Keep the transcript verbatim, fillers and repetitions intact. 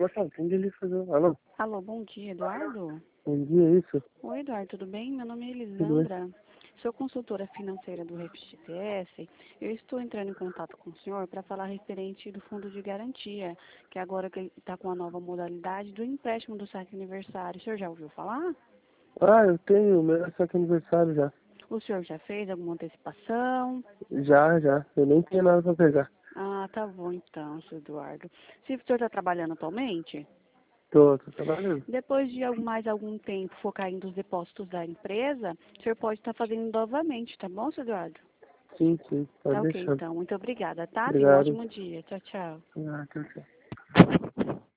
Marcelo, tem ele fazer. Alô? Alô, bom dia, Eduardo? Bom dia, é isso? Oi, Eduardo, tudo bem? Meu nome é Tudo bem? Elisandra, sou consultora financeira do F G T S. Eu estou entrando em contato com o senhor para falar referente do fundo de garantia, que agora está com a nova modalidade do empréstimo do saque aniversário. O senhor já ouviu falar? Ah, eu tenho, meu saque aniversário já. O senhor já fez alguma antecipação? Já, já. Eu nem tenho nada pra pegar. Ah, tá bom então, seu Eduardo. Se o senhor está trabalhando atualmente? Tô, tô trabalhando. Depois de algum- mais algum tempo focar em dos depósitos da empresa, o senhor pode estar fazendo novamente, tá bom, seu Eduardo? Sim, sim, pode Tá ok, deixar. então. Muito obrigada, tá? Tenha um Obrigado. ótimo dia. Tchau, tchau. Ah, tchau, tchau.